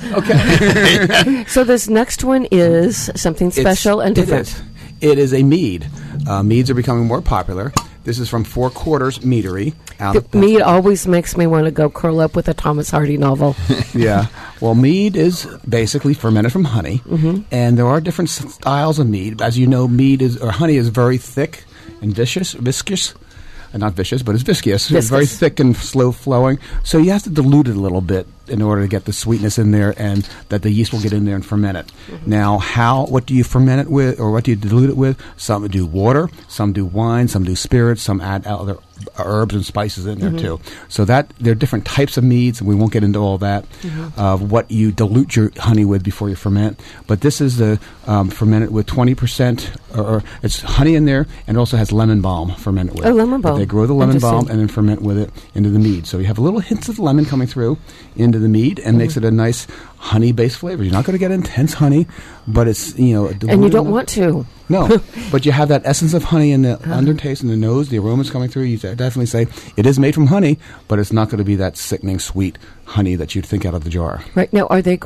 B: Okay. So this next one is something special and different.
C: It is a mead. Meads are becoming more popular. This is from Four Quarters Meadery.
B: Mead always makes me want to go curl up with a Thomas Hardy novel.
C: Yeah. Well, mead is basically fermented from honey, and there are different styles of mead. As you know, honey is very thick and viscous. Not vicious, but it's viscous. It's very thick and slow flowing. So you have to dilute it a little bit in order to get the sweetness in there and that the yeast will get in there and ferment it. Now, what do you ferment it with, or what do you dilute it with? Some do water, some do wine, some do spirits, some add other herbs and spices in there too. So there are different types of meads, and we won't get into all that, of what you dilute your honey with before you ferment. But this is the fermented with 20%, or it's honey in there, and it also has lemon balm fermented with.
B: Oh, lemon balm.
C: But they grow the lemon balm
B: Interesting.
C: and then ferment with it into the mead. So you have little hints of lemon coming through into the mead and makes it a nice honey-based flavor. You're not going to get intense honey, but it's,
B: And you don't want to.
C: No, but you have that essence of honey in the undertaste and the nose. The aroma's coming through. You definitely say it is made from honey, but it's not going to be that sickening sweet honey that you'd think out of the jar.
B: Right now, are they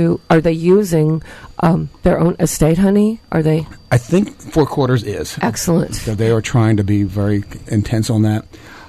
B: using their own estate honey? Are they?
C: I think Four Quarters is.
B: Excellent.
C: So they are trying to be very intense on that.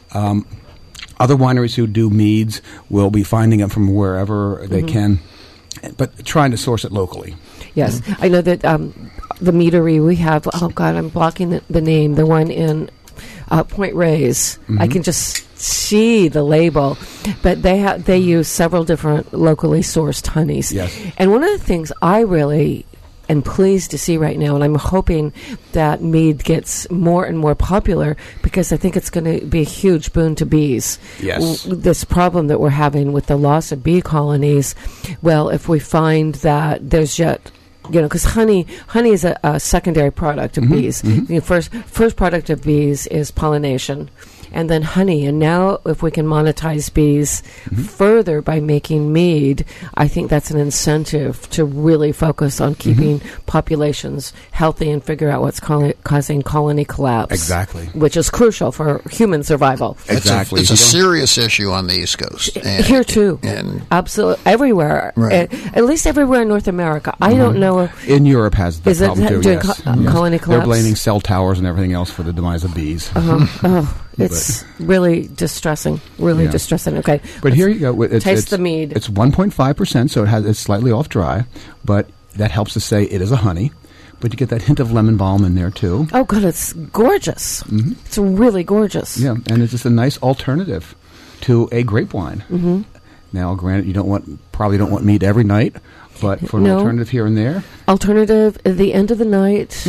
C: Other wineries who do meads will be finding them from wherever they can, but trying to source it locally.
B: Yes, I know that the meadery we have. Oh God, I'm blocking the name. The one in Point Reyes. I can just see the label, but they use several different locally sourced honeys.
C: Yes.
B: And one of the things I really am pleased to see right now, and I'm hoping that mead gets more and more popular, because I think it's going to be a huge boon to bees.
C: Yes.
B: This problem that we're having with the loss of bee colonies, well, if we find that there's yet, because honey is a secondary product of bees. The first product of bees is pollination, and then honey. And now, if we can monetize bees further by making mead, I think that's an incentive to really focus on keeping populations healthy and figure out what's causing colony collapse.
C: Exactly.
B: Which is crucial for human survival.
C: Exactly.
E: It's a serious issue on the East Coast. And,
B: Here too.
E: And
B: Absolutely. Everywhere.
E: Right.
B: At least everywhere in North America. I don't know.
C: In Europe has the
B: Is it
C: problem too,
B: doing
C: yes.
B: colony
C: They're
B: collapse?
C: blaming cell towers and everything else for the demise of bees.
B: It's really distressing. Really
C: Yeah.
B: distressing. Okay.
C: But here you go.
B: Taste the mead.
C: It's 1.5%, so it's slightly off dry, but that helps to say it is a honey. But you get that hint of lemon balm in there too.
B: Oh, God, it's gorgeous. It's really gorgeous.
C: Yeah, and it's just a nice alternative to a grape wine. Now, granted, you probably don't want mead every night, but for an
B: No.
C: alternative here and there,
B: Alternative, at the end of the night.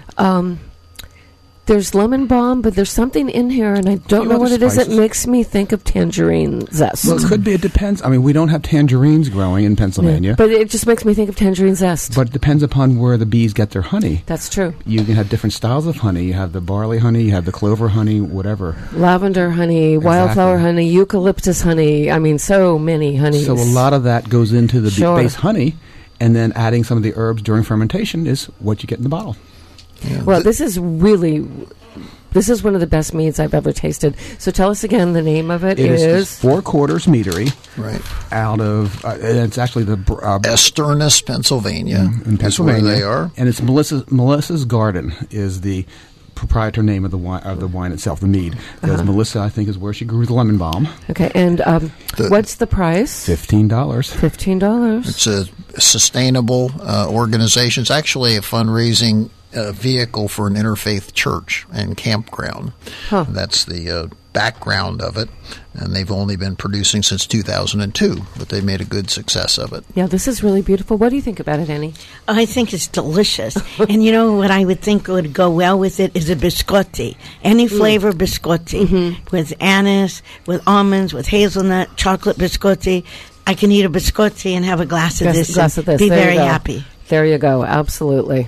B: There's lemon balm, but there's something in here, and I don't know
C: other
B: what it is that
C: spices.
B: makes me think of tangerine zest.
C: well, it could be. It depends. I mean, we don't have tangerines growing in Pennsylvania,
B: But it just makes me think of tangerine zest.
C: but it depends upon where the bees get their honey.
B: That's true.
C: You can have different styles of honey. You have the barley honey, you have the clover honey, whatever.
B: Lavender honey, wildflower honey, eucalyptus honey. I mean, so many honeys.
C: So a lot of that goes into the
B: Sure.
C: base honey, and then adding some of the herbs during fermentation is what you get in the bottle.
E: Yeah.
B: Well, this is one of the best meads I've ever tasted. So tell us again, the name of it is
C: 4 Quarters Meadery.
E: Right.
C: Out of, it's actually the...
E: Esterness, Pennsylvania.
C: In Pennsylvania.
E: Where they are.
C: And it's Melissa's Garden is the proprietary name of the wine itself, the mead. Because Melissa, I think, is where she grew the lemon balm.
B: Okay, and what's the price?
C: $15.
B: $15.
E: It's a sustainable organization. It's actually a fundraising vehicle for an interfaith church and campground.
B: Huh.
E: That's the background of it. And they've only been producing since 2002, but they made a good success of it.
B: Yeah, this is really beautiful. What do you think about it, Annie?
D: I think it's delicious. And you know what I would think would go well with it is a biscotti. Any flavor biscotti. With anise, with almonds, with hazelnut, chocolate biscotti. I can eat a biscotti and have a glass of this. Be
B: there
D: very happy.
B: There you go. Absolutely.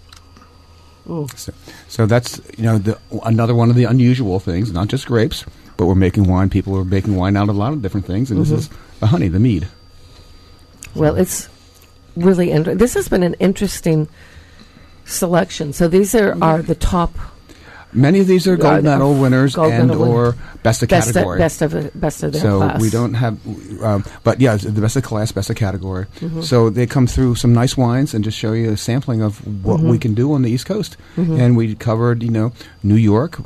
C: So that's, another one of the unusual things, not just grapes, but we're making wine. People are making wine out of a lot of different things, and this is the honey, the mead.
B: Well, it's really this has been an interesting selection. So these are the top.
C: Many of these are gold medal winners or best of category.
B: Best of their
C: so
B: class.
C: we don't have, but yeah, the best of class, best of category. So they come through some nice wines and just show you a sampling of what we can do on the East Coast. And we covered, New York,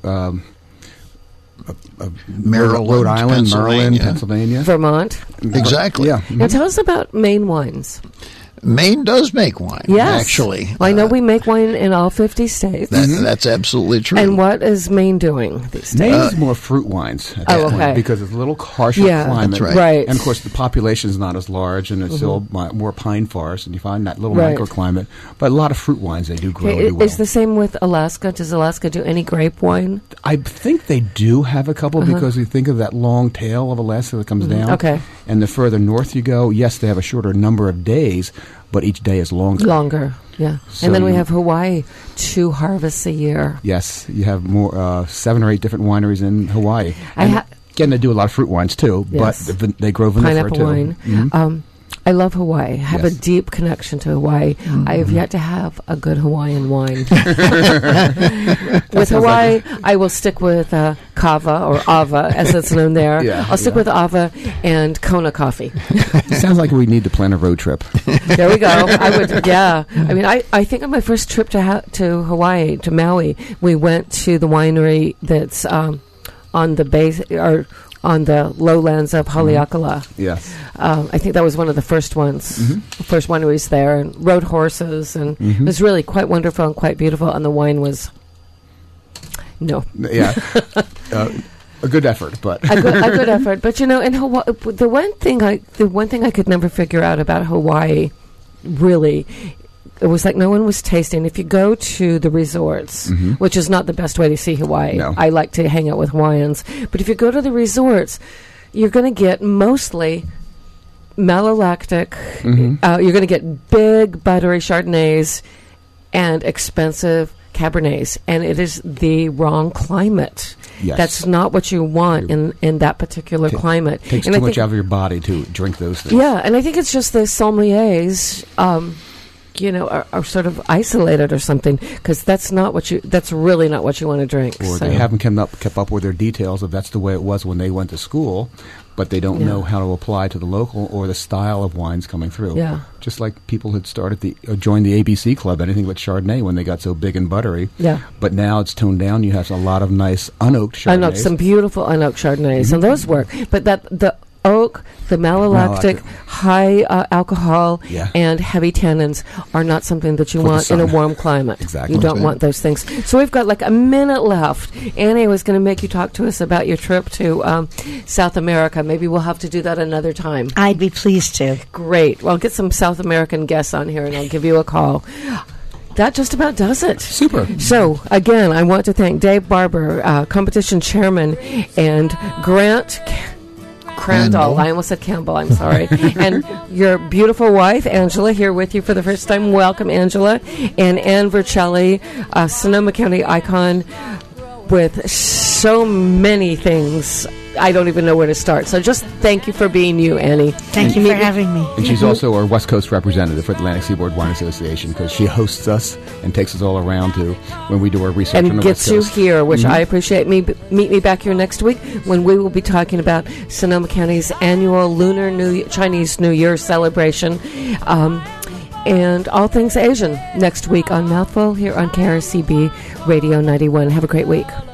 E: Maryland,
C: Rhode Island,
E: Pennsylvania.
C: Pennsylvania,
B: Vermont.
E: Exactly.
C: Yeah.
B: Now tell us about Maine wines.
E: Maine does make wine,
B: Yes.
E: actually.
B: Well, I know we make wine in all 50 states.
E: That's absolutely true.
B: And what is Maine doing these days?
C: Maine is more fruit wines at that point because it's a little harsher climate.
E: That's
B: right.
C: And of course, the population is not as large, and it's still more pine forest, and you find that little microclimate. But a lot of fruit wines they do grow really well.
B: Is the same with Alaska? Does Alaska do any grape wine?
C: I think they do have a couple because you think of that long tail of Alaska that comes down.
B: Okay.
C: And the further north you go, yes, they have a shorter number of days, but each day is longer.
B: Longer, yeah.
C: So
B: and then we have Hawaii, 2 harvests a year.
C: Yes, you have more 7 or 8 different wineries in Hawaii. Again, they do a lot of fruit wines too, but they grow vinifera
B: pineapple
C: too.
B: Wine. I love Hawaii. I have a deep connection to Hawaii. I have yet to have a good Hawaiian wine. With Hawaii, I will stick with kava or ava, as it's known there. I'll stick with ava and Kona coffee.
C: Sounds like we need to plan a road trip.
B: There we go. I would. Yeah. I mean, I think on my first trip to Hawaii, to Maui, we went to the winery that's on the base or on the lowlands of Haleakala.
C: Yes.
B: I think that was one of the first ones, the first wineries there, and rode horses, and it was really quite wonderful and quite beautiful, and the wine was,
C: Yeah. A good effort, but...
B: a good effort. But, in Hawaii, the one thing I could never figure out about Hawaii, really, it was like no one was tasting. If you go to the resorts, which is not the best way to see Hawaii.
C: No.
B: I like to hang out with Hawaiians. But if you go to the resorts, you're going to get mostly malolactic. You're going to get big, buttery Chardonnays and expensive Cabernets. And it is the wrong climate.
C: Yes.
B: That's not what you want in that particular climate.
C: It takes too much out of your body to drink those things.
B: Yeah, and I think it's just the sommeliers... are sort of isolated or something, because that's really not what you want to drink.
C: Or they haven't kept up with their details of that's the way it was when they went to school, but they don't know how to apply to the local or the style of wines coming through.
B: Yeah.
C: Just like people had joined the ABC Club, anything but Chardonnay when they got so big and buttery.
B: Yeah.
C: But now it's toned down. You have a lot of nice unoaked Chardonnays.
B: Some beautiful unoaked Chardonnays, and those work. But the oak, the malolactic, high alcohol, and heavy tannins are not something that you want in a warm climate.
C: Exactly.
B: You don't want those things. So we've got like a minute left. Annie was going to make you talk to us about your trip to South America. Maybe we'll have to do that another time.
D: I'd be pleased to.
B: Great. Well, I'll get some South American guests on here, and I'll give you a call. That just about does it.
C: Super.
B: So, again, I want to thank Dave Barber, competition chairman, and Grant Crandall. I almost said Campbell, I'm sorry. And your beautiful wife, Angela, here with you for the first time. Welcome, Angela. And Ann Vercelli, Sonoma County icon with so many things I don't even know where to start. So just thank you for being you, Annie.
D: Thank you for having me.
C: And she's also our West Coast representative for the Atlantic Seaboard Wine Association, because she hosts us and takes us all around to when we do our research on
B: and
C: the
B: gets
C: West Coast.
B: you here, which I appreciate. Meet me back here next week when we will be talking about Sonoma County's annual Chinese New Year celebration. And all things Asian next week on Mouthful here on KRCB Radio 91. Have a great week.